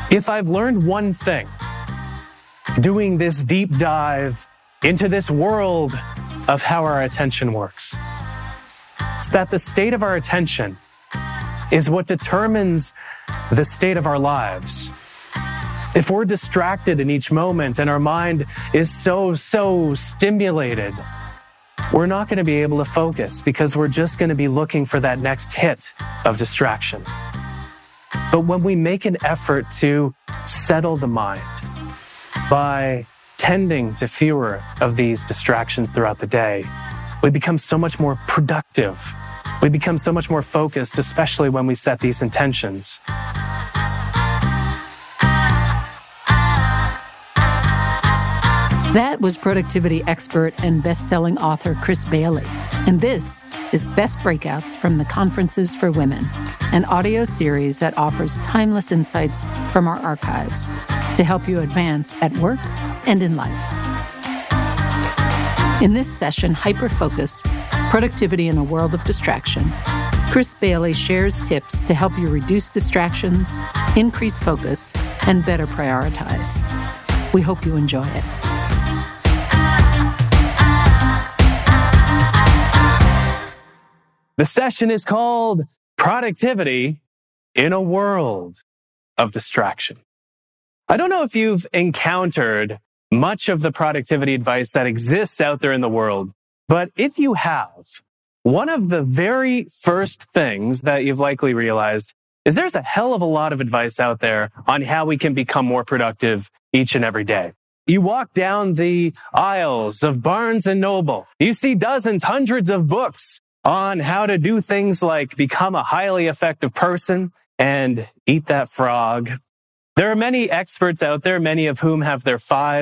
If I've learned one thing, doing this deep dive into this world of how our attention works, it's that the state of our attention is what determines the state of our lives. If we're distracted in each moment and our mind is so stimulated, we're not going to be able to focus because we're just going to be looking for that next hit of distraction. But when we make an effort to settle the mind by tending to fewer of these distractions throughout the day, we become so much more productive. We become so much more focused, especially when we set these intentions. That was productivity expert and best-selling author Chris Bailey. And this is Best Breakouts from the Conferences for Women, an audio series that offers timeless insights from our archives to help you advance at work and in life. In this session, Hyperfocus, Productivity in a World of Distraction, Chris Bailey shares tips to help you reduce distractions, increase focus, and better prioritize. We hope you enjoy it. The session is called Productivity in a World of Distraction. I don't know if you've encountered much of the productivity advice that exists out there in the world, but if you have, one of the very first things that you've likely realized is there's a hell of a lot of advice out there on how we can become more productive each and every day. You walk down the aisles of Barnes & Noble, you see dozens, hundreds of books on how to do things like become a highly effective person and eat that frog. There are many experts out there, many of whom have their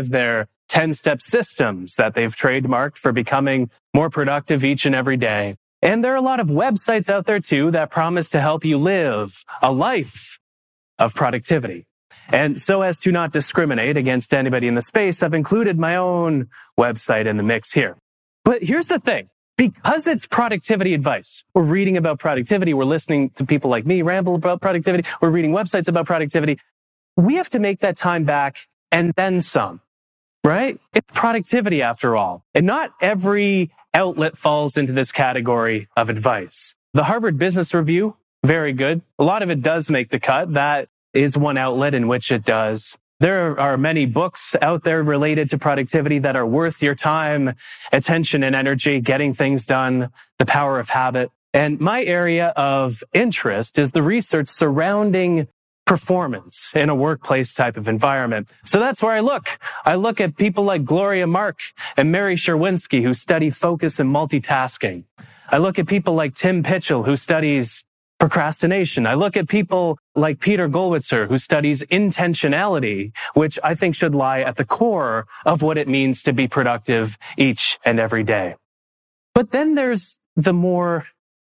10-step systems that they've trademarked for becoming more productive each and every day. And there are a lot of websites out there too that promise to help you live a life of productivity. And so as to not discriminate against anybody in the space, I've included my own website in the mix here. But here's the thing. Because it's productivity advice, we're reading about productivity, we're listening to people like me ramble about productivity, we're reading websites about productivity, we have to make that time back and then some, right? It's productivity after all. And not every outlet falls into this category of advice. The Harvard Business Review, very good. A lot of it does make the cut. That is one outlet in which it does. There are many books out there related to productivity that are worth your time, attention, and energy, getting things done, the power of habit. And my area of interest is the research surrounding performance in a workplace type of environment. So that's where I look. I look at people like Gloria Mark and Mary Sherwinski, who study focus and multitasking. I look at people like Tim Pitchell, who studies procrastination. I look at people like Peter Gollwitzer, who studies intentionality, which I think should lie at the core of what it means to be productive each and every day. But then there's the more,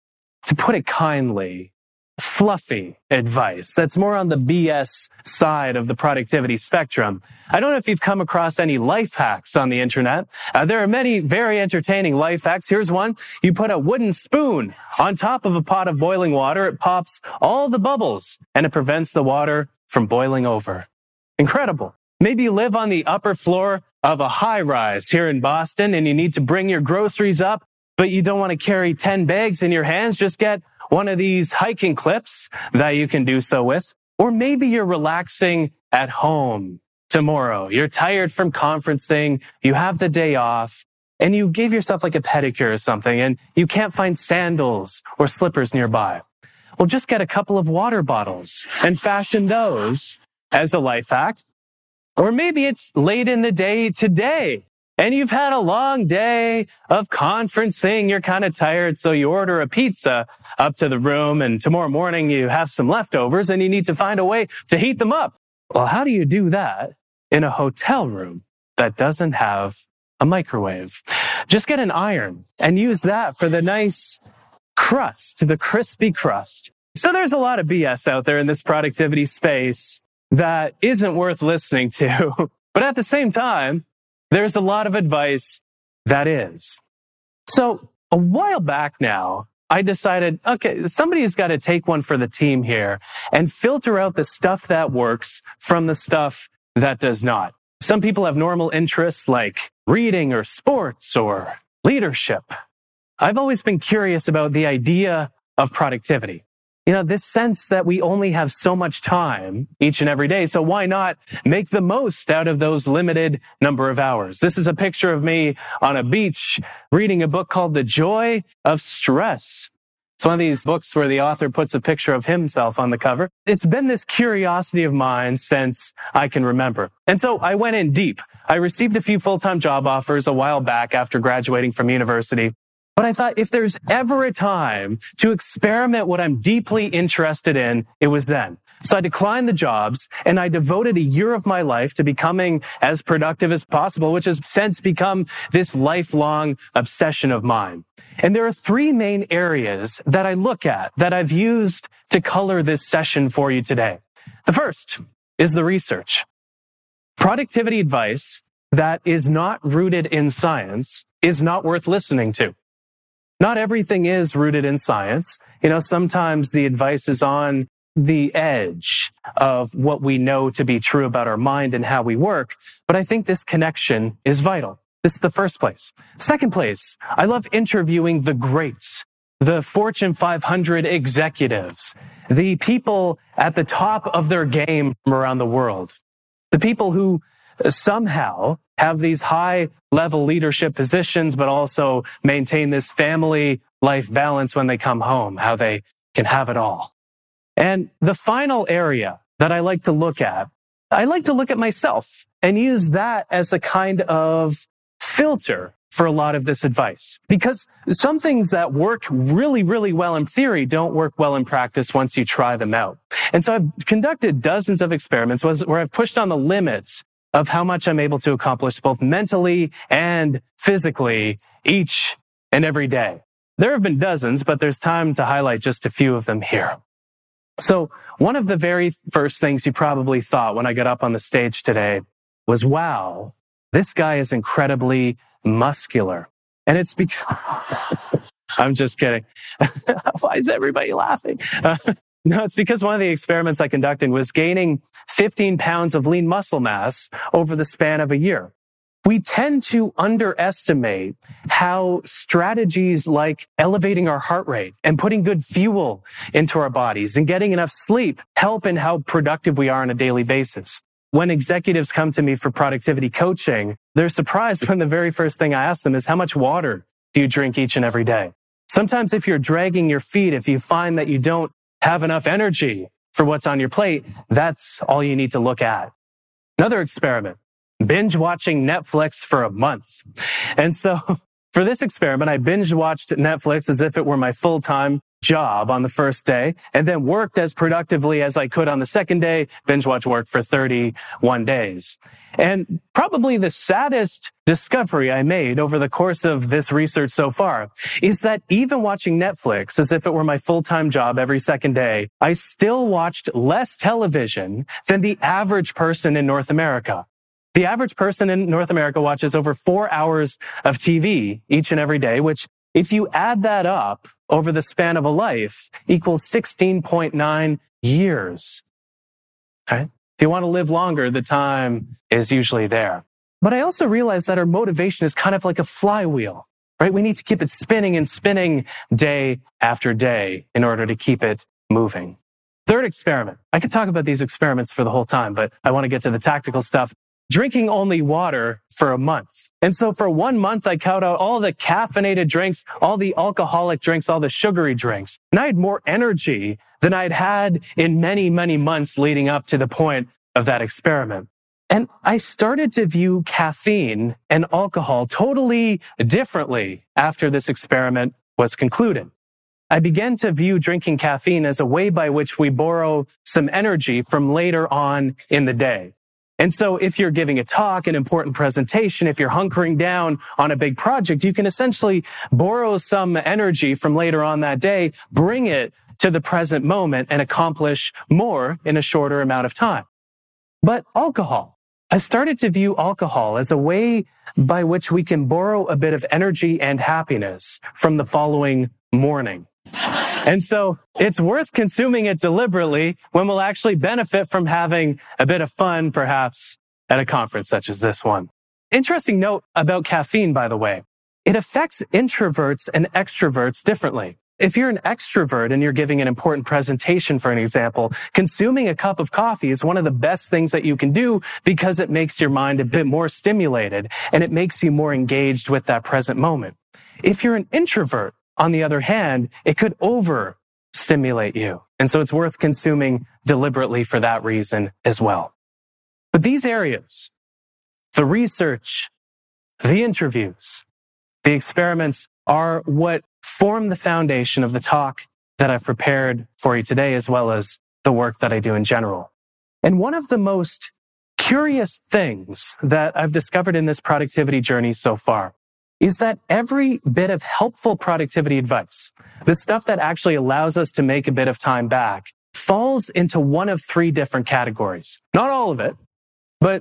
to put it kindly, fluffy advice that's more on the BS side of the productivity spectrum. I don't know if you've come across any life hacks on the internet. There are many very entertaining life hacks. Here's one. You put a wooden spoon on top of a pot of boiling water. It pops all the bubbles and it prevents the water from boiling over. Incredible. Maybe you live on the upper floor of a high rise here in Boston and you need to bring your groceries up, but you don't want to carry 10 bags in your hands. Just get one of these hiking clips that you can do so with. Or maybe you're relaxing at home tomorrow. You're tired from conferencing. You have the day off and you gave yourself like a pedicure or something and you can't find sandals or slippers nearby. Well, just get a couple of water bottles and fashion those as a life hack. Or maybe it's late in the day today and you've had a long day of conferencing. You're kind of tired, so you order a pizza up to the room and tomorrow morning you have some leftovers and you need to find a way to heat them up. Well, how do you do that in a hotel room that doesn't have a microwave? Just get an iron and use that for the nice crust, the crispy crust. So there's a lot of BS out there in this productivity space that isn't worth listening to. But at the same time, there's a lot of advice that is. So a while back now, I decided, okay, somebody's got to take one for the team here and filter out the stuff that works from the stuff that does not. Some people have normal interests like reading or sports or leadership. I've always been curious about the idea of productivity. This sense that we only have so much time each and every day, so why not make the most out of those limited number of hours? This is a picture of me on a beach reading a book called The Joy of Stress. It's one of these books where the author puts a picture of himself on the cover. It's been this curiosity of mine since I can remember. And so I went in deep. I received a few full-time job offers a while back after graduating from university. But I thought if there's ever a time to experiment what I'm deeply interested in, it was then. So I declined the jobs and I devoted a year of my life to becoming as productive as possible, which has since become this lifelong obsession of mine. And there are three main areas that I look at that I've used to color this session for you today. The first is the research. Productivity advice that is not rooted in science is not worth listening to. Not everything is rooted in science. Sometimes the advice is on the edge of what we know to be true about our mind and how we work. But I think this connection is vital. This is the first place. Second place, I love interviewing the greats, the Fortune 500 executives, the people at the top of their game from around the world, the people who somehow have these high-level leadership positions, but also maintain this family-life balance when they come home, how they can have it all. And the final area that I like to look at myself and use that as a kind of filter for a lot of this advice. Because some things that work really, really well in theory don't work well in practice once you try them out. And so I've conducted dozens of experiments where I've pushed on the limits of how much I'm able to accomplish both mentally and physically each and every day. There have been dozens, but there's time to highlight just a few of them here. So one of the very first things you probably thought when I got up on the stage today was, wow, this guy is incredibly muscular. And it's because... I'm just kidding. Why is everybody laughing? No, it's because one of the experiments I conducted was gaining 15 pounds of lean muscle mass over the span of a year. We tend to underestimate how strategies like elevating our heart rate and putting good fuel into our bodies and getting enough sleep help in how productive we are on a daily basis. When executives come to me for productivity coaching, they're surprised when the very first thing I ask them is, how much water do you drink each and every day? Sometimes if you're dragging your feet, if you find that you don't have enough energy for what's on your plate, that's all you need to look at. Another experiment, binge watching Netflix for a month. And so for this experiment, I binge watched Netflix as if it were my full-time job on the first day, and then worked as productively as I could on the second day, binge watch work for 31 days. And probably the saddest discovery I made over the course of this research so far is that even watching Netflix as if it were my full-time job every second day, I still watched less television than the average person in North America. The average person in North America watches over 4 hours of TV each and every day, which, if you add that up over the span of a life, equals 16.9 years. Okay? If you want to live longer, the time is usually there. But I also realized that our motivation is kind of like a flywheel, right? We need to keep it spinning and spinning day after day in order to keep it moving. Third experiment. I could talk about these experiments for the whole time, but I want to get to the tactical stuff. Drinking only water for a month. And so for 1 month, I cut out all the caffeinated drinks, all the alcoholic drinks, all the sugary drinks. And I had more energy than I'd had in many, many months leading up to the point of that experiment. And I started to view caffeine and alcohol totally differently after this experiment was concluded. I began to view drinking caffeine as a way by which we borrow some energy from later on in the day. And so if you're giving a talk, an important presentation, if you're hunkering down on a big project, you can essentially borrow some energy from later on that day, bring it to the present moment, and accomplish more in a shorter amount of time. But alcohol, I started to view alcohol as a way by which we can borrow a bit of energy and happiness from the following morning. And so it's worth consuming it deliberately when we'll actually benefit from having a bit of fun, perhaps, at a conference such as this one. Interesting note about caffeine, by the way. It affects introverts and extroverts differently. If you're an extrovert and you're giving an important presentation, for an example, consuming a cup of coffee is one of the best things that you can do because it makes your mind a bit more stimulated and it makes you more engaged with that present moment. If you're an introvert, on the other hand, it could overstimulate you. And so it's worth consuming deliberately for that reason as well. But these areas, the research, the interviews, the experiments are what form the foundation of the talk that I've prepared for you today, as well as the work that I do in general. And one of the most curious things that I've discovered in this productivity journey so far is that every bit of helpful productivity advice, the stuff that actually allows us to make a bit of time back, falls into one of three different categories. Not all of it, but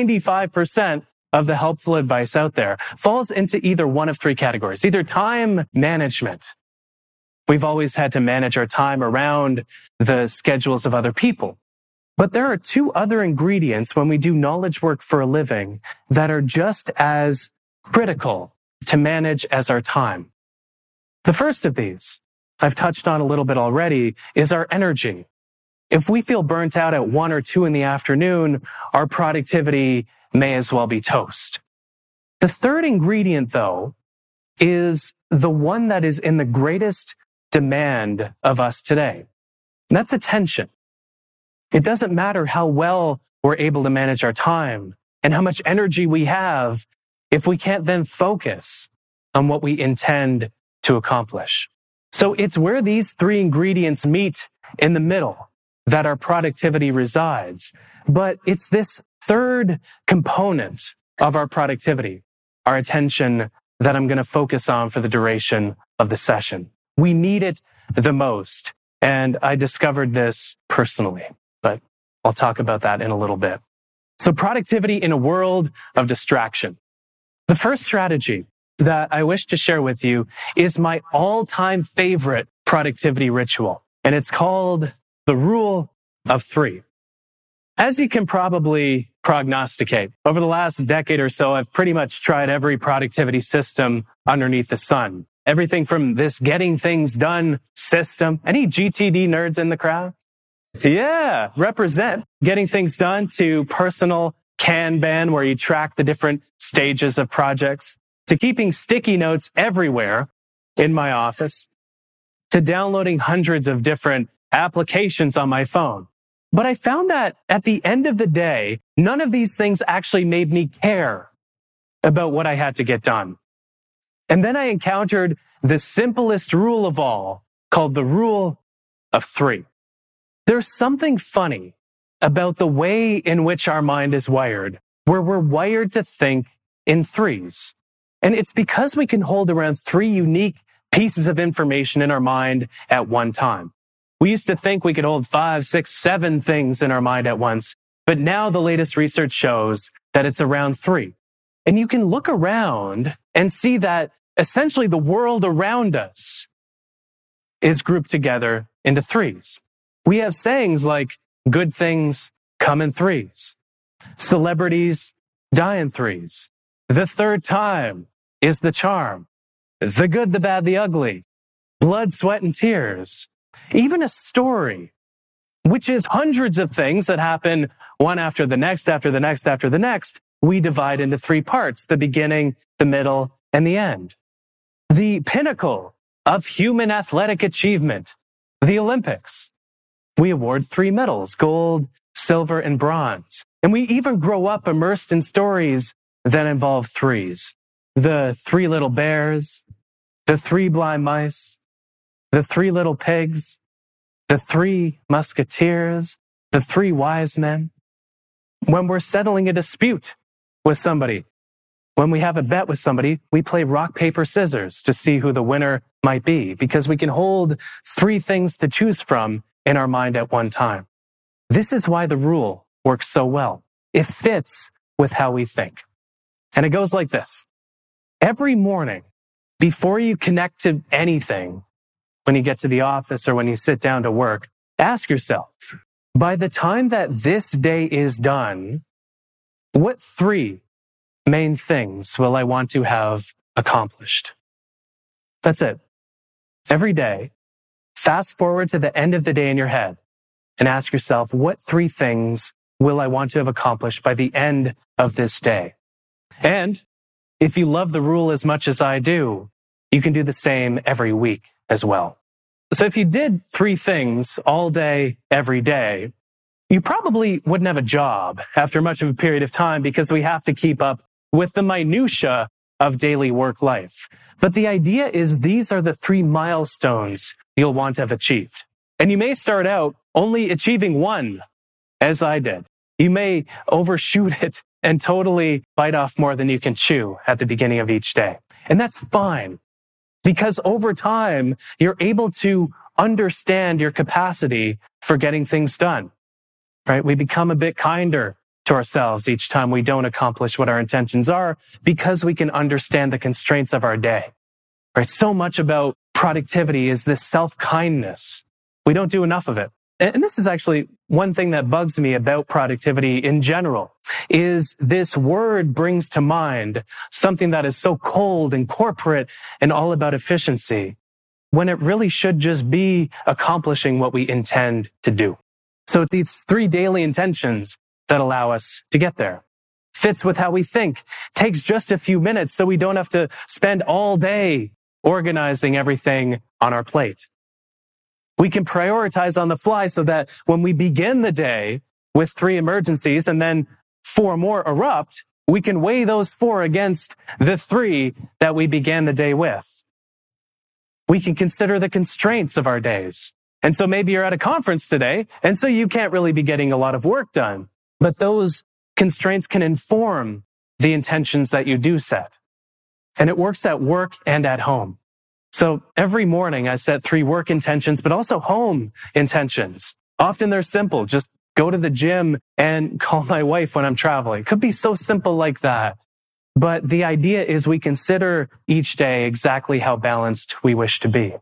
95% of the helpful advice out there falls into either one of three categories. Either time management. We've always had to manage our time around the schedules of other people. But there are two other ingredients when we do knowledge work for a living that are just as critical to manage as our time. The first of these, I've touched on a little bit already, is our energy. If we feel burnt out at 1 or 2 in the afternoon, our productivity may as well be toast. The third ingredient, though, is the one that is in the greatest demand of us today. And that's attention. It doesn't matter how well we're able to manage our time and how much energy we have if we can't then focus on what we intend to accomplish. So it's where these three ingredients meet in the middle that our productivity resides. But it's this third component of our productivity, our attention, that I'm going to focus on for the duration of the session. We need it the most. And I discovered this personally, but I'll talk about that in a little bit. So productivity in a world of distraction. The first strategy that I wish to share with you is my all-time favorite productivity ritual, and it's called the Rule of 3. As you can probably prognosticate, over the last decade or so, I've pretty much tried every productivity system underneath the sun. Everything from this getting things done system. Any GTD nerds in the crowd? Yeah, represent. Getting things done, to personal Kanban, where you track the different stages of projects, to keeping sticky notes everywhere in my office, to downloading hundreds of different applications on my phone. But I found that at the end of the day, none of these things actually made me care about what I had to get done. And then I encountered the simplest rule of all, called the Rule of 3. There's something funny about the way in which our mind is wired, where we're wired to think in threes. And it's because we can hold around 3 unique pieces of information in our mind at one time. We used to think we could hold 5, 6, 7 things in our mind at once, but now the latest research shows that it's around 3. And you can look around and see that essentially the world around us is grouped together into threes. We have sayings like, good things come in threes. Celebrities die in threes. The third time is the charm. The good, the bad, the ugly. Blood, sweat, and tears. Even a story, which is hundreds of things that happen one after the next, after the next, after the next, we divide into 3 parts: the beginning, the middle, and the end. The pinnacle of human athletic achievement, the Olympics. We award 3 medals: gold, silver, and bronze. And we even grow up immersed in stories that involve threes. The 3 little bears, the 3 blind mice, the 3 little pigs, the 3 musketeers, the 3 wise men. When we're settling a dispute with somebody, when we have a bet with somebody, we play rock, paper, scissors to see who the winner might be, because we can hold 3 things to choose from in our mind at one time. This is why the rule works so well. It fits with how we think. And it goes like this. Every morning, before you connect to anything, when you get to the office or when you sit down to work, ask yourself, by the time that this day is done, what 3 main things will I want to have accomplished? That's it. Every day, fast forward to the end of the day in your head and ask yourself, what 3 things will I want to have accomplished by the end of this day? And if you love the rule as much as I do, you can do the same every week as well. So if you did 3 things all day, every day, you probably wouldn't have a job after much of a period of time because we have to keep up with the minutia of daily work life. But the idea is these are the 3 milestones you'll want to have achieved. And you may start out only achieving 1, as I did. You may overshoot it and totally bite off more than you can chew at the beginning of each day. And that's fine, because over time, you're able to understand your capacity for getting things done, right? We become a bit kinder to ourselves each time we don't accomplish what our intentions are because we can understand the constraints of our day, right? So much about productivity is this self-kindness. We don't do enough of it. And this is actually one thing that bugs me about productivity in general, is this word brings to mind something that is so cold and corporate and all about efficiency, when it really should just be accomplishing what we intend to do. So these 3 daily intentions that allow us to get there fits with how we think, takes just a few minutes so we don't have to spend all day organizing everything on our plate. We can prioritize on the fly so that when we begin the day with 3 emergencies and then 4 more erupt, we can weigh those 4 against the 3 that we began the day with. We can consider the constraints of our days. And so maybe you're at a conference today, and so you can't really be getting a lot of work done. But those constraints can inform the intentions that you do set. And it works at work and at home. So every morning I set 3 work intentions, but also home intentions. Often they're simple. Just go to the gym and call my wife when I'm traveling. It could be so simple like that. But the idea is we consider each day exactly how balanced we wish to be.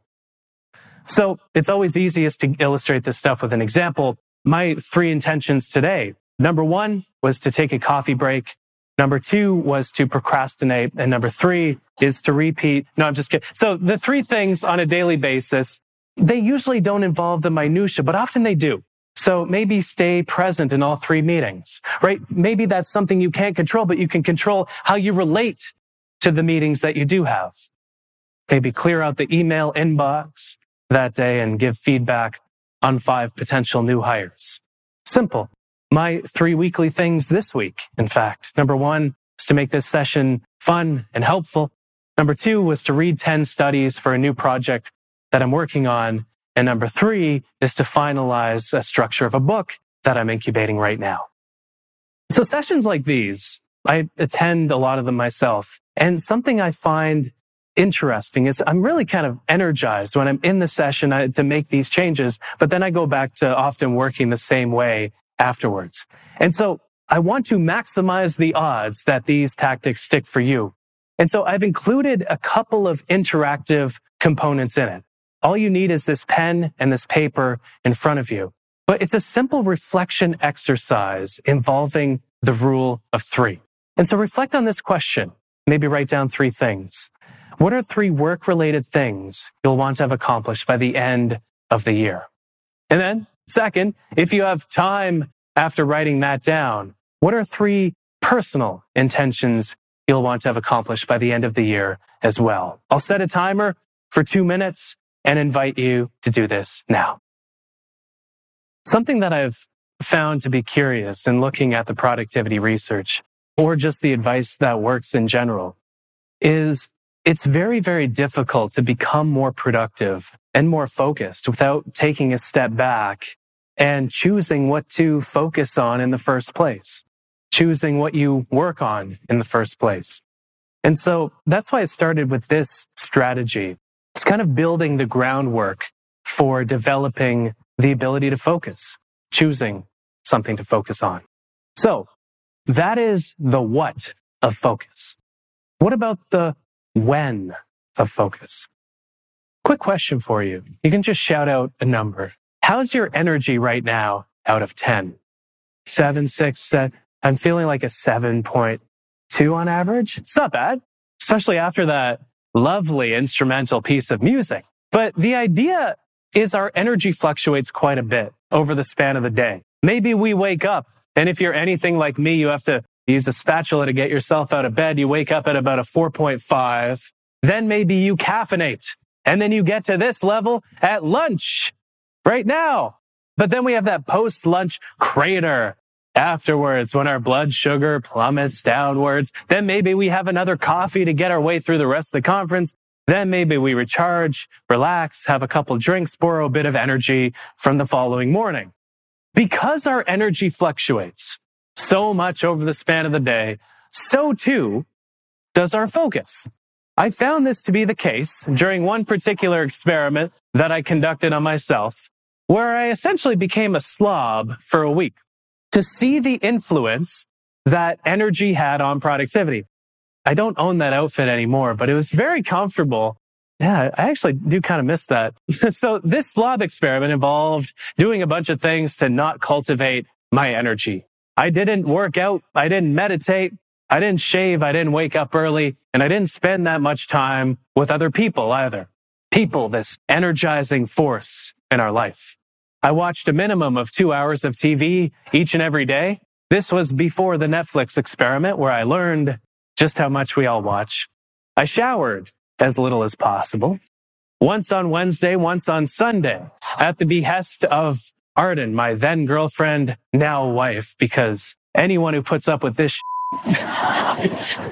So it's always easiest to illustrate this stuff with an example. My 3 intentions today. Number 1 was to take a coffee break. Number 2 was to procrastinate. And number 3 is to repeat. No, I'm just kidding. So the 3 things on a daily basis, they usually don't involve the minutia, but often they do. So maybe stay present in all 3 meetings, right? Maybe that's something you can't control, but you can control how you relate to the meetings that you do have. Maybe clear out the email inbox that day and give feedback on 5 potential new hires. Simple. My 3 weekly things this week, in fact. Number 1 was to make this session fun and helpful. Number 2 was to read 10 studies for a new project that I'm working on. And number 3 is to finalize a structure of a book that I'm incubating right now. So sessions like these, I attend a lot of them myself. And something I find interesting is I'm really kind of energized when I'm in the session to make these changes, but then I go back to often working the same way afterwards. And so I want to maximize the odds that these tactics stick for you. And so I've included a couple of interactive components in it. All you need is this pen and this paper in front of you. But it's a simple reflection exercise involving the rule of 3. And so reflect on this question. Maybe write down 3 things. What are 3 work-related things you'll want to have accomplished by the end of the year? And then, second, if you have time after writing that down, what are 3 personal intentions you'll want to have accomplished by the end of the year as well? I'll set a timer for 2 minutes and invite you to do this now. Something that I've found to be curious in looking at the productivity research, or just the advice that works in general, is it's very, very difficult to become more productive and more focused without taking a step back and choosing what to focus on in the first place, choosing what you work on in the first place. And so that's why I started with this strategy. It's kind of building the groundwork for developing the ability to focus, choosing something to focus on. So that is the what of focus. What about the when of focus? Quick question for you. You can just shout out a number. How's your energy right now out of 10? 7, 6, 7. I'm feeling like a 7.2 on average. It's not bad, especially after that lovely instrumental piece of music. But the idea is our energy fluctuates quite a bit over the span of the day. Maybe we wake up, and if you're anything like me, you have to use a spatula to get yourself out of bed. You wake up at about a 4.5. Then maybe you caffeinate, and then you get to this level at lunch right now. But then we have that post-lunch crater afterwards when our blood sugar plummets downwards. Then maybe we have another coffee to get our way through the rest of the conference. Then maybe we recharge, relax, have a couple drinks, borrow a bit of energy from the following morning. Because our energy fluctuates so much over the span of the day, so too does our focus. I found this to be the case during one particular experiment that I conducted on myself, where I essentially became a slob for a week to see the influence that energy had on productivity. I don't own that outfit anymore, but it was very comfortable. Yeah, I actually do kind of miss that. So this slob experiment involved doing a bunch of things to not cultivate my energy. I didn't work out. I didn't meditate. I didn't shave. I didn't wake up early. And I didn't spend that much time with other people either. People, this energizing force in our life. I watched a minimum of 2 hours of TV each and every day. This was before the Netflix experiment where I learned just how much we all watch. I showered as little as possible. Once on Wednesday, once on Sunday, at the behest of Arden, my then girlfriend, now wife, because anyone who puts up with this I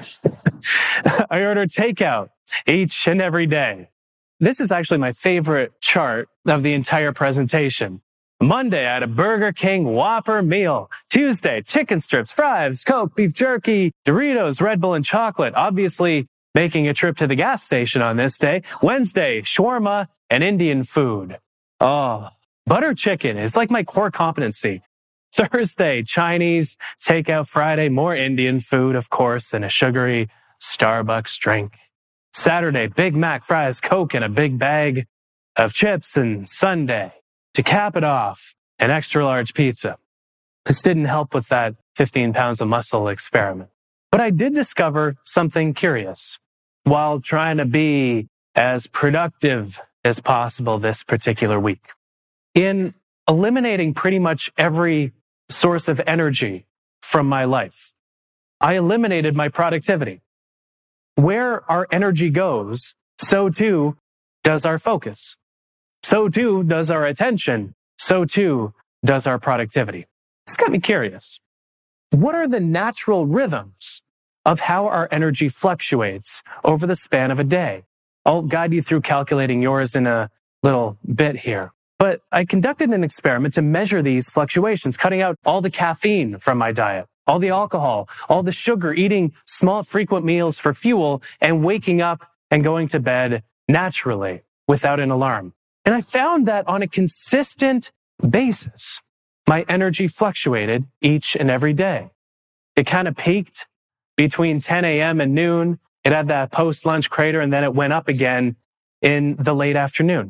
order takeout each and every day. This is actually my favorite chart of the entire presentation. Monday, I had a Burger King Whopper meal. Tuesday, chicken strips, fries, Coke, beef jerky, Doritos, Red Bull, and chocolate. Obviously, making a trip to the gas station on this day. Wednesday, shawarma and Indian food. Oh, butter chicken is like my core competency. Thursday, Chinese, takeout. Friday, more Indian food, of course, and a sugary Starbucks drink. Saturday, Big Mac, fries, Coke, and a big bag of chips. And Sunday, to cap it off, an extra large pizza. This didn't help with that 15 pounds of muscle experiment. But I did discover something curious while trying to be as productive as possible this particular week. In eliminating pretty much every source of energy from my life, I eliminated my productivity. Where our energy goes, so too does our focus. So too does our attention. So too does our productivity. This got me curious. What are the natural rhythms of how our energy fluctuates over the span of a day? I'll guide you through calculating yours in a little bit here. But I conducted an experiment to measure these fluctuations, cutting out all the caffeine from my diet, all the alcohol, all the sugar, eating small, frequent meals for fuel, and waking up and going to bed naturally without an alarm. And I found that on a consistent basis, my energy fluctuated each and every day. It kind of peaked between 10 a.m. and noon. It had that post-lunch crater, and then it went up again in the late afternoon.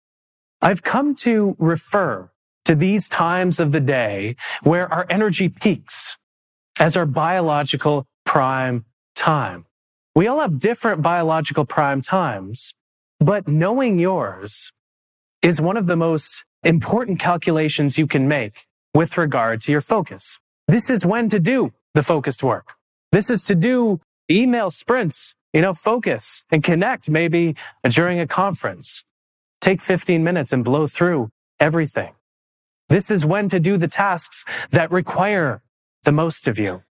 I've come to refer to these times of the day where our energy peaks as our biological prime time. We all have different biological prime times, but knowing yours is one of the most important calculations you can make with regard to your focus. This is when to do the focused work. This is to do email sprints, focus and connect maybe during a conference. Take 15 minutes and blow through everything. This is when to do the tasks that require the most of you,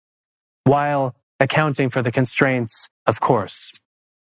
while accounting for the constraints, of course.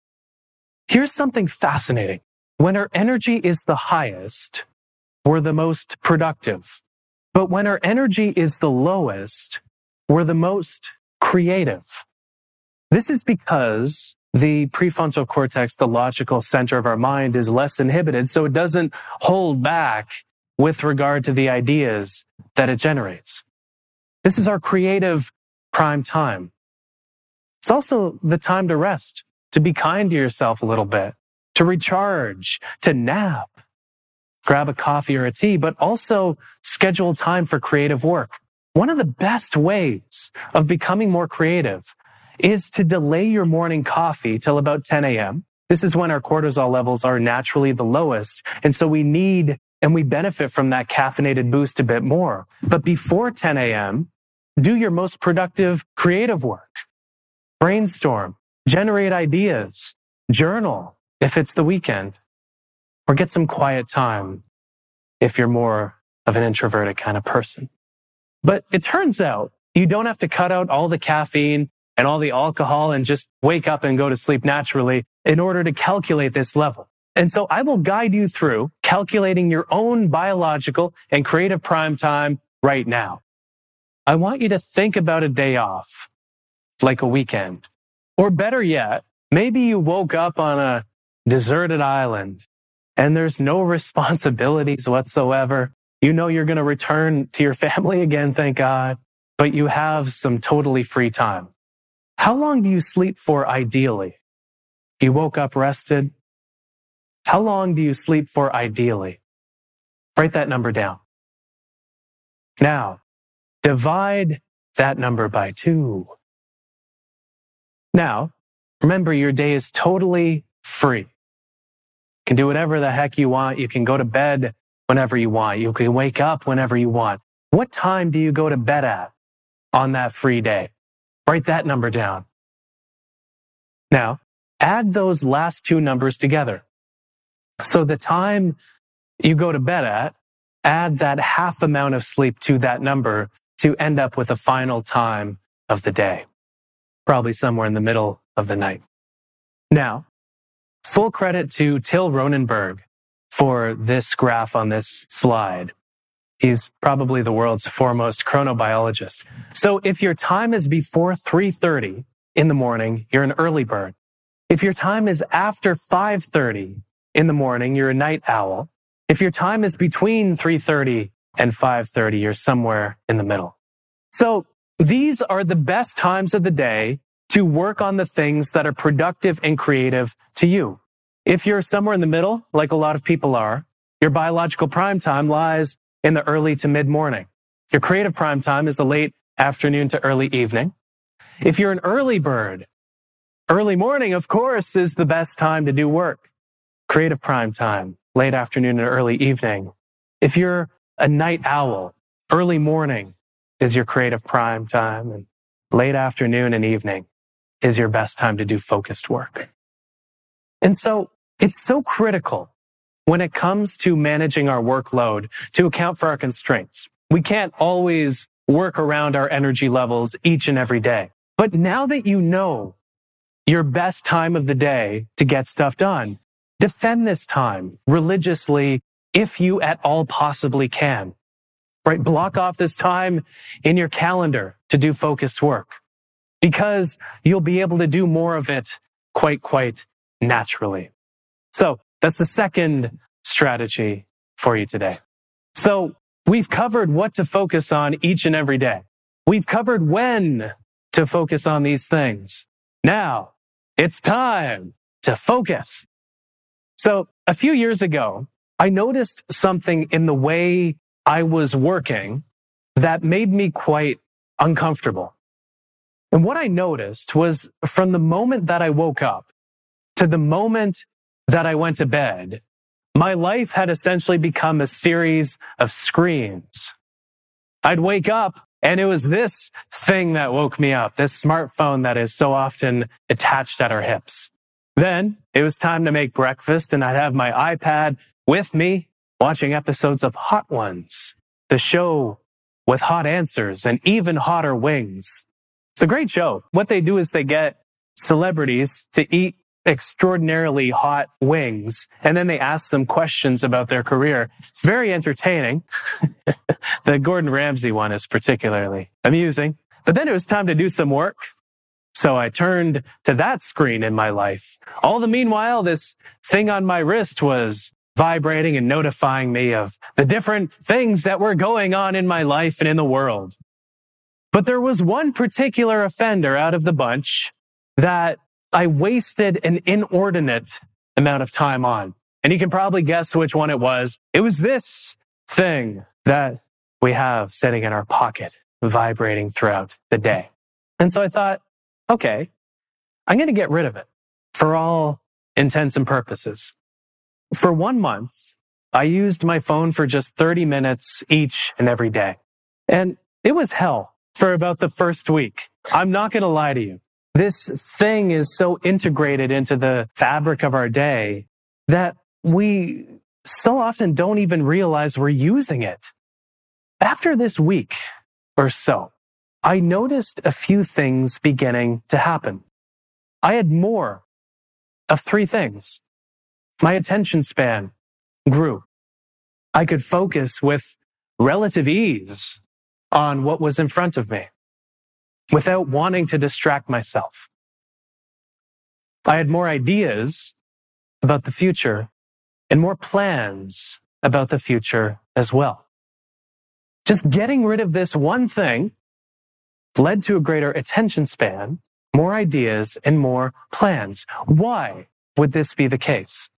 Here's something fascinating. When our energy is the highest, we're the most productive. But when our energy is the lowest, we're the most creative. This is because the prefrontal cortex, the logical center of our mind, is less inhibited, so it doesn't hold back with regard to the ideas that it generates. This is our creative prime time. It's also the time to rest, to be kind to yourself a little bit, to recharge, to nap, grab a coffee or a tea, but also schedule time for creative work. One of the best ways of becoming more creative is to delay your morning coffee till about 10 a.m. This is when our cortisol levels are naturally the lowest. And so we need and we benefit from that caffeinated boost a bit more. But before 10 a.m., do your most productive creative work. Brainstorm, generate ideas, journal if it's the weekend, or get some quiet time if you're more of an introverted kind of person. But it turns out you don't have to cut out all the caffeine and all the alcohol and just wake up and go to sleep naturally in order to calculate this level. And so I will guide you through calculating your own biological and creative prime time right now. I want you to think about a day off, like a weekend. Or better yet, maybe you woke up on a deserted island and there's no responsibilities whatsoever. You know you're going to return to your family again, thank God, but you have some totally free time. How long do you sleep for ideally? You woke up rested. How long do you sleep for ideally? Write that number down. Now, divide that number by 2. Now, remember your day is totally free. You can do whatever the heck you want. You can go to bed whenever you want. You can wake up whenever you want. What time do you go to bed at on that free day? Write that number down. Now, add those last 2 numbers together. So the time you go to bed at, add that half amount of sleep to that number to end up with a final time of the day, probably somewhere in the middle of the night. Now, full credit to Till Ronenberg for this graph on this slide. He's probably the world's foremost chronobiologist. So if your time is before 3:30 in the morning, you're an early bird. If your time is after 5:30 in the morning, you're a night owl. If your time is between 3:30 and 5:30, you're somewhere in the middle. So these are the best times of the day to work on the things that are productive and creative to you. If you're somewhere in the middle, like a lot of people are, your biological prime time lies in the early to mid-morning. Your creative prime time is the late afternoon to early evening. If you're an early bird, early morning, of course, is the best time to do work. Creative prime time, late afternoon and early evening. If you're a night owl, early morning is your creative prime time, and late afternoon and evening is your best time to do focused work. And so it's so critical when it comes to managing our workload to account for our constraints. We can't always work around our energy levels each and every day. But now that you know your best time of the day to get stuff done, defend this time religiously if you at all possibly can. Right? Block off this time in your calendar to do focused work because you'll be able to do more of it quite naturally. So that's the second strategy for you today. So we've covered what to focus on each and every day. We've covered when to focus on these things. Now it's time to focus. So a few years ago, I noticed something in the way I was working that made me quite uncomfortable. And what I noticed was from the moment that I woke up to the moment that I went to bed, my life had essentially become a series of screens. I'd wake up and it was this thing that woke me up, this smartphone that is so often attached at our hips. Then it was time to make breakfast and I'd have my iPad with me watching episodes of Hot Ones, the show with hot answers and even hotter wings. It's a great show. What they do is they get celebrities to eat extraordinarily hot wings, and then they ask them questions about their career. It's very entertaining. The Gordon Ramsay one is particularly amusing. But then it was time to do some work. So I turned to that screen in my life. All the meanwhile, this thing on my wrist was vibrating and notifying me of the different things that were going on in my life and in the world. But there was one particular offender out of the bunch that I wasted an inordinate amount of time on. And you can probably guess which one it was. It was this thing that we have sitting in our pocket, vibrating throughout the day. And so I thought, okay, I'm going to get rid of it for all intents and purposes. For 1 month, I used my phone for just 30 minutes each and every day. And it was hell for about the first week. I'm not going to lie to you. This thing is so integrated into the fabric of our day that we so often don't even realize we're using it. After this week or so, I noticed a few things beginning to happen. I had more of 3 things. My attention span grew. I could focus with relative ease on what was in front of me without wanting to distract myself. I had more ideas about the future and more plans about the future as well. Just getting rid of this one thing led to a greater attention span, more ideas, and more plans. Why would this be the case?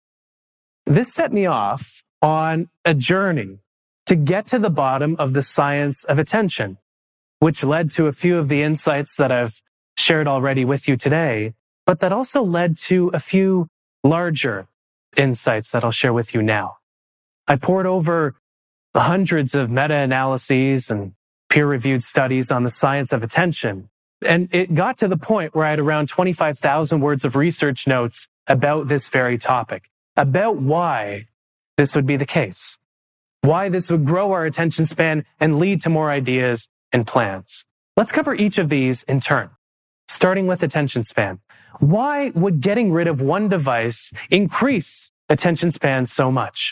This set me off on a journey to get to the bottom of the science of attention, which led to a few of the insights that I've shared already with you today, but that also led to a few larger insights that I'll share with you now. I poured over hundreds of meta-analyses and peer-reviewed studies on the science of attention, and it got to the point where I had around 25,000 words of research notes about this very topic, about why this would be the case, why this would grow our attention span and lead to more ideas and plans. Let's cover each of these in turn, starting with attention span. Why would getting rid of one device increase attention span so much?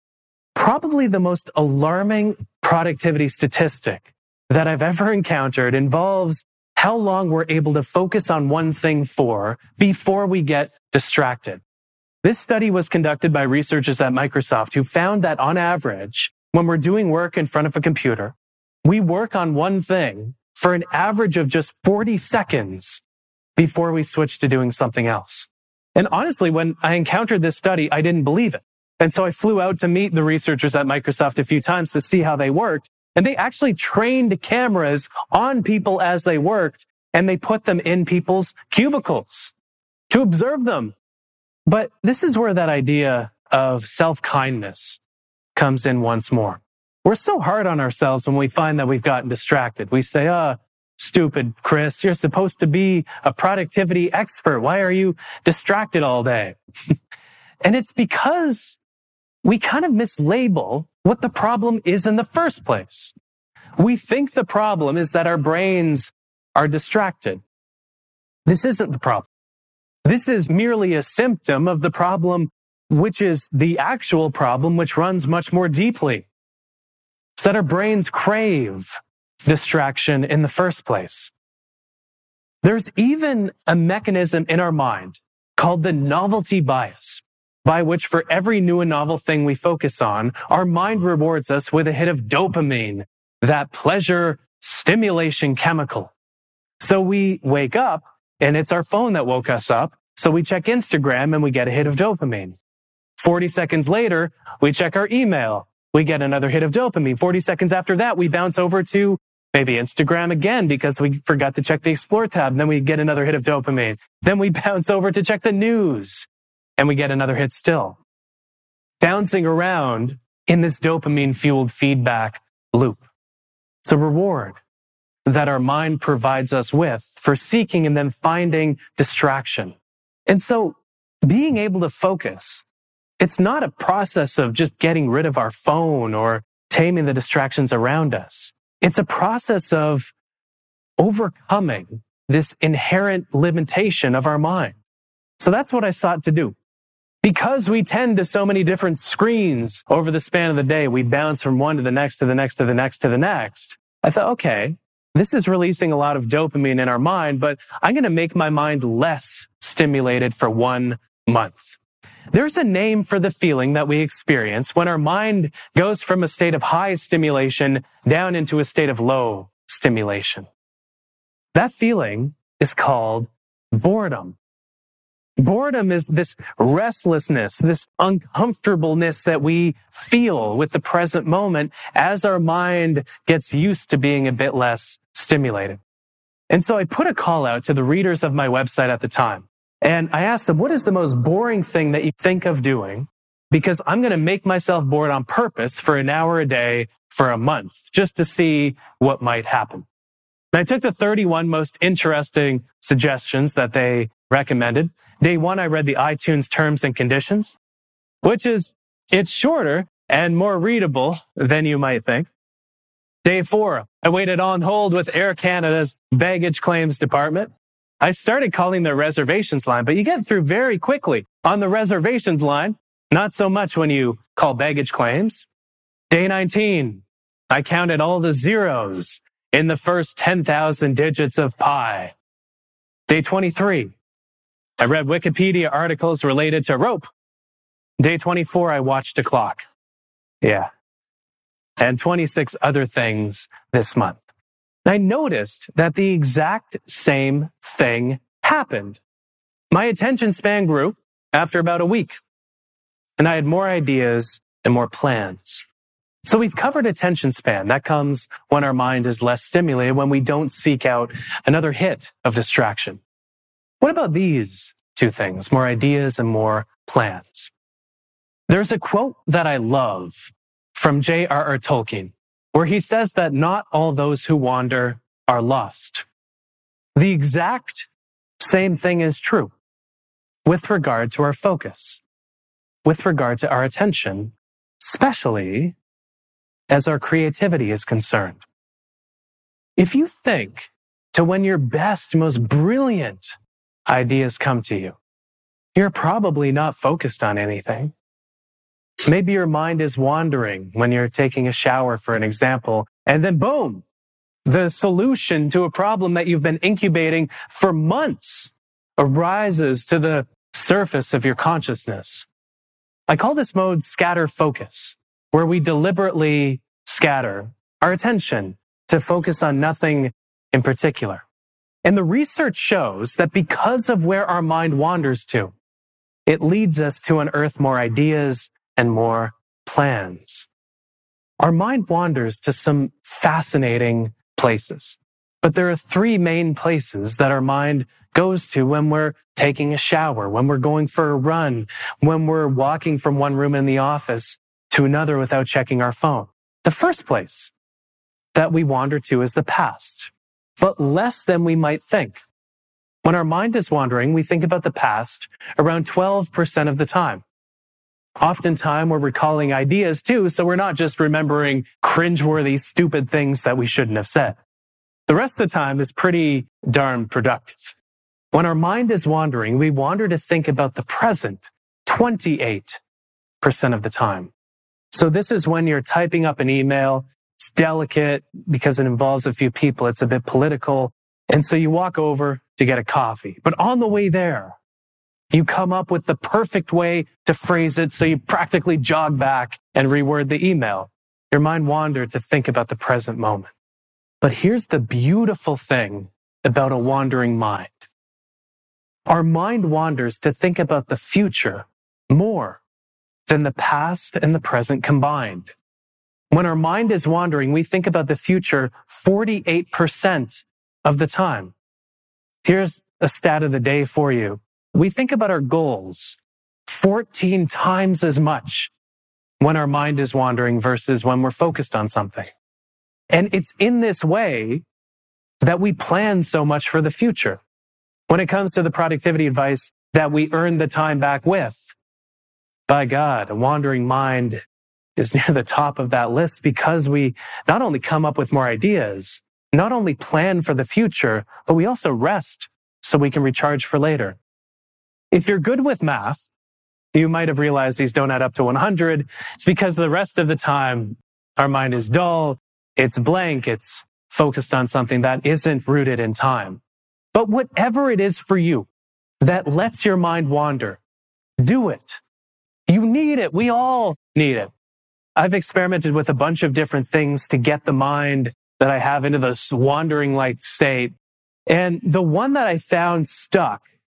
Probably the most alarming productivity statistic that I've ever encountered involves how long we're able to focus on one thing for before we get distracted. This study was conducted by researchers at Microsoft who found that on average, when we're doing work in front of a computer, we work on one thing for an average of just 40 seconds before we switch to doing something else. And honestly, when I encountered this study, I didn't believe it. And so I flew out to meet the researchers at Microsoft a few times to see how they worked. And they actually trained cameras on people as they worked, and they put them in people's cubicles to observe them. But this is where that idea of self-kindness comes in once more. We're so hard on ourselves when we find that we've gotten distracted. We say, stupid Chris, you're supposed to be a productivity expert. Why are you distracted all day? And it's because we kind of mislabel what the problem is in the first place. We think the problem is that our brains are distracted. This isn't the problem. This is merely a symptom of the problem, which is the actual problem, which runs much more deeply. It's that our brains crave distraction in the first place. There's even a mechanism in our mind called the novelty bias, by which for every new and novel thing we focus on, our mind rewards us with a hit of dopamine, that pleasure stimulation chemical. So we wake up and it's our phone that woke us up. So we check Instagram and we get a hit of dopamine. 40 seconds later, we check our email. We get another hit of dopamine. 40 seconds after that, we bounce over to maybe Instagram again because we forgot to check the Explore tab. And then we get another hit of dopamine. Then we bounce over to check the news and we get another hit still. Bouncing around in this dopamine-fueled feedback loop. It's a reward that our mind provides us with for seeking and then finding distraction. And so being able to focus, it's not a process of just getting rid of our phone or taming the distractions around us. It's a process of overcoming this inherent limitation of our mind. So that's what I sought to do. Because we tend to so many different screens over the span of the day, we bounce from one to the next, to the next, to the next, to the next. I thought, okay, this is releasing a lot of dopamine in our mind, but I'm going to make my mind less stimulated for 1 month. There's a name for the feeling that we experience when our mind goes from a state of high stimulation down into a state of low stimulation. That feeling is called boredom. Boredom is this restlessness, this uncomfortableness that we feel with the present moment as our mind gets used to being a bit less stimulated. And so I put a call out to the readers of my website at the time. And I asked them, what is the most boring thing that you think of doing? Because I'm going to make myself bored on purpose for an hour a day for a month, just to see what might happen. And I took the 31 most interesting suggestions that they recommended. Day 1, I read the iTunes terms and conditions, it's shorter and more readable than you might think. Day 4, I waited on hold with Air Canada's baggage claims department. I started calling the reservations line, but you get through very quickly. On the reservations line, not so much when you call baggage claims. Day 19, I counted all the zeros in the first 10,000 digits of pi. Day 23, I read Wikipedia articles related to rope. Day 24, I watched a clock. Yeah. And 26 other things this month. I noticed that the exact same thing happened. My attention span grew after about a week, and I had more ideas and more plans. So we've covered attention span. That comes when our mind is less stimulated, when we don't seek out another hit of distraction. What about these two things, more ideas and more plans? There's a quote that I love from J.R.R. Tolkien, where he says that not all those who wander are lost. The exact same thing is true with regard to our focus, with regard to our attention, especially as our creativity is concerned. If you think to when your best, most brilliant ideas come to you, you're probably not focused on anything. Maybe your mind is wandering when you're taking a shower, for an example, and then boom, the solution to a problem that you've been incubating for months arises to the surface of your consciousness. I call this mode scatter focus, where we deliberately scatter our attention to focus on nothing in particular. And the research shows that because of where our mind wanders to, it leads us to unearth more ideas and more plans. Our mind wanders to some fascinating places, but there are 3 main places that our mind goes to when we're taking a shower, when we're going for a run, when we're walking from one room in the office to another without checking our phone. The first place that we wander to is the past, but less than we might think. When our mind is wandering, we think about the past around 12% of the time. Oftentimes, we're recalling ideas too, so we're not just remembering cringeworthy, stupid things that we shouldn't have said. The rest of the time is pretty darn productive. When our mind is wandering, we wander to think about the present 28% of the time. So this is when you're typing up an email. It's delicate because it involves a few people. It's a bit political. And so you walk over to get a coffee. But on the way there, you come up with the perfect way to phrase it, so you practically jog back and reword the email. Your mind wandered to think about the present moment. But here's the beautiful thing about a wandering mind. Our mind wanders to think about the future more than the past and the present combined. When our mind is wandering, we think about the future 48% of the time. Here's a stat of the day for you. We think about our goals 14 times as much when our mind is wandering versus when we're focused on something. And it's in this way that we plan so much for the future. When it comes to the productivity advice that we earn the time back with, by God, a wandering mind is near the top of that list because we not only come up with more ideas, not only plan for the future, but we also rest so we can recharge for later. If you're good with math, you might have realized these don't add up to 100. It's because the rest of the time, our mind is dull, it's blank, it's focused on something that isn't rooted in time. But whatever it is for you that lets your mind wander, do it. You need it. We all need it. I've experimented with a bunch of different things to get the mind that I have into this wandering light state. And the one that I found stuck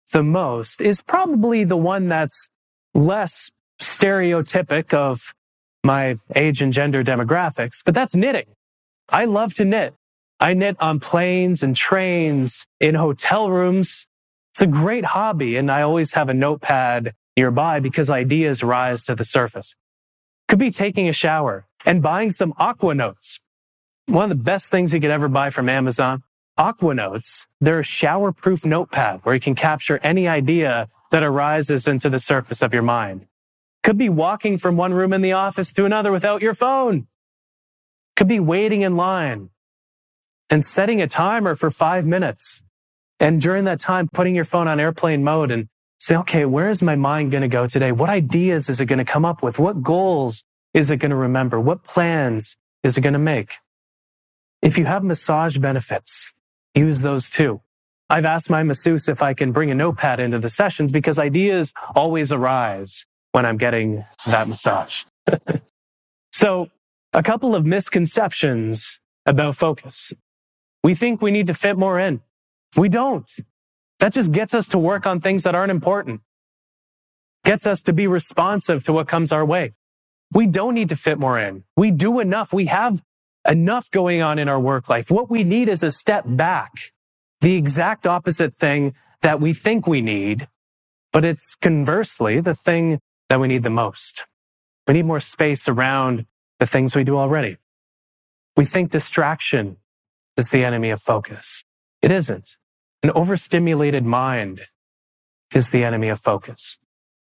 the most is probably the one that's less stereotypic of my age and gender demographics, but that's knitting. I love to knit. I knit on planes and trains, in hotel rooms. It's a great hobby, and I always have a notepad nearby because ideas rise to the surface. Could be taking a shower and buying some Aqua Notes. One of the best things you could ever buy from Amazon. Aqua Notes, they're a shower-proof notepad where you can capture any idea that arises into the surface of your mind. Could be walking from one room in the office to another without your phone. Could be waiting in line and setting a timer for 5 minutes. And during that time, putting your phone on airplane mode and say, okay, where is my mind going to go today? What ideas is it going to come up with? What goals is it going to remember? What plans is it going to make? If you have massage benefits, use those too. I've asked my masseuse if I can bring a notepad into the sessions because ideas always arise when I'm getting that massage. So, a couple of misconceptions about focus. We think we need to fit more in. We don't. That just gets us to work on things that aren't important. Gets us to be responsive to what comes our way. We don't need to fit more in. We do enough. We have enough going on in our work life. What we need is a step back. The exact opposite thing that we think we need, but it's conversely the thing that we need the most. We need more space around the things we do already. We think distraction is the enemy of focus. It isn't. An overstimulated mind is the enemy of focus.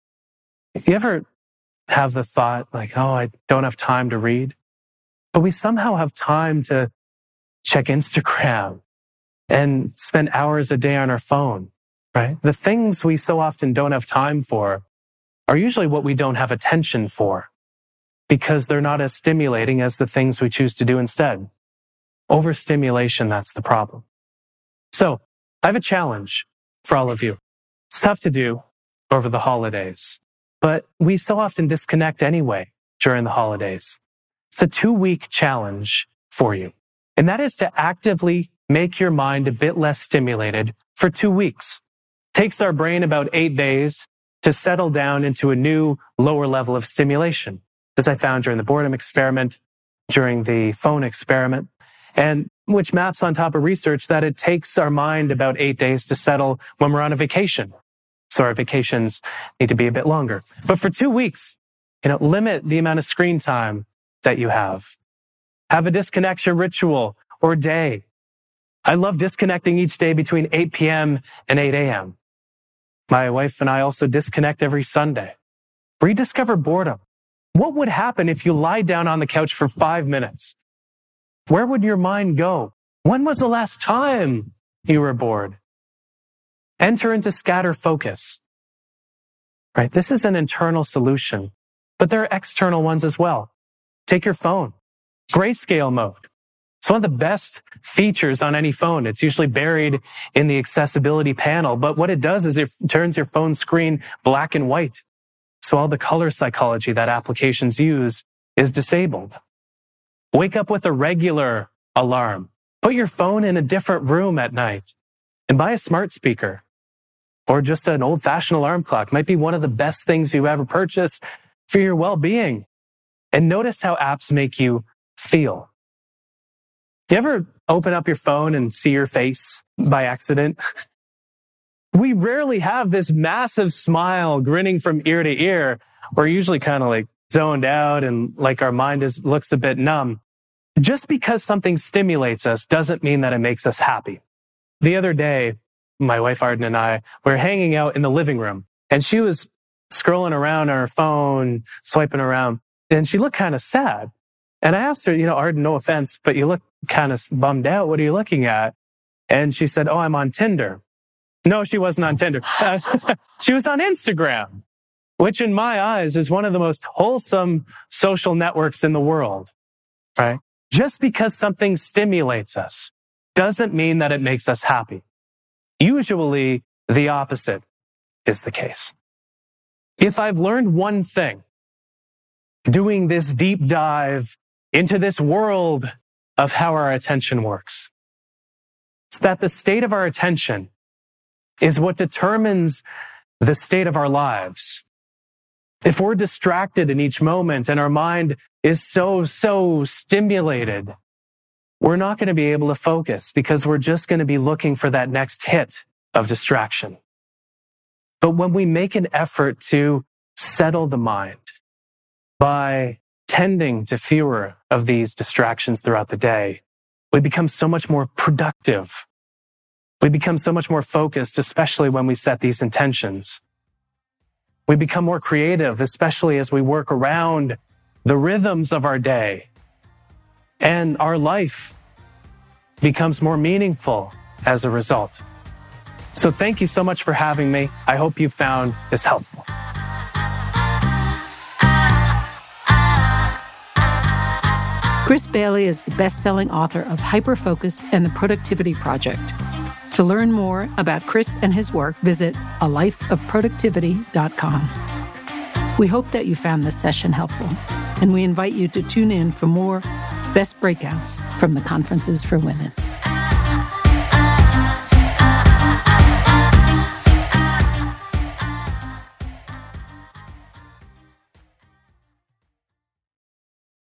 You ever have the thought like, oh, I don't have time to read, but we somehow have time to check Instagram and spend hours a day on our phone, right? The things we so often don't have time for are usually what we don't have attention for because they're not as stimulating as the things we choose to do instead. Overstimulation, that's the problem. So, I have a challenge for all of you. It's tough to do over the holidays, but we so often disconnect anyway during the holidays. It's a 2-week challenge for you. And that is to actively make your mind a bit less stimulated for 2 weeks. It takes our brain about 8 days to settle down into a new lower level of stimulation, as I found during the boredom experiment, during the phone experiment, and which maps on top of research that it takes our mind about 8 days to settle when we're on a vacation. So our vacations need to be a bit longer. But for 2 weeks, limit the amount of screen time that you have. Have a disconnection ritual or day. I love disconnecting each day between 8 p.m. and 8 a.m. My wife and I also disconnect every Sunday. Rediscover boredom. What would happen if you lie down on the couch for 5 minutes? Where would your mind go? When was the last time you were bored? Enter into scatter focus. Right? This is an internal solution, but there are external ones as well. Take your phone. Grayscale mode. It's one of the best features on any phone. It's usually buried in the accessibility panel, but what it does is it turns your phone screen black and white. So all the color psychology that applications use is disabled. Wake up with a regular alarm. Put your phone in a different room at night and buy a smart speaker or just an old-fashioned alarm clock. Might be one of the best things you ever purchased for your well-being. And notice how apps make you feel. You ever open up your phone and see your face by accident? We rarely have this massive smile grinning from ear to ear. We're usually kind of like zoned out and like our mind looks a bit numb. Just because something stimulates us doesn't mean that it makes us happy. The other day, my wife Arden and I were hanging out in the living room and she was scrolling around on her phone, swiping around, and she looked kind of sad. And I asked her, Arden, no offense, but you look kind of bummed out. What are you looking at? And she said, oh, I'm on Tinder. No, she wasn't on Tinder. She was on Instagram, which in my eyes is one of the most wholesome social networks in the world, right? Just because something stimulates us doesn't mean that it makes us happy. Usually the opposite is the case. If I've learned one thing, doing this deep dive into this world of how our attention works, it's that the state of our attention is what determines the state of our lives. If we're distracted in each moment and our mind is so stimulated, we're not going to be able to focus because we're just going to be looking for that next hit of distraction. But when we make an effort to settle the mind by tending to fewer of these distractions throughout the day, we become so much more productive. We become so much more focused, especially when we set these intentions. We become more creative, especially as we work around the rhythms of our day. And our life becomes more meaningful as a result. So thank you so much for having me. I hope you found this helpful. Chris Bailey is the best-selling author of Hyperfocus and the Productivity Project. To learn more about Chris and his work, visit alifeofproductivity.com. We hope that you found this session helpful, and we invite you to tune in for more Best Breakouts from the Conferences for Women.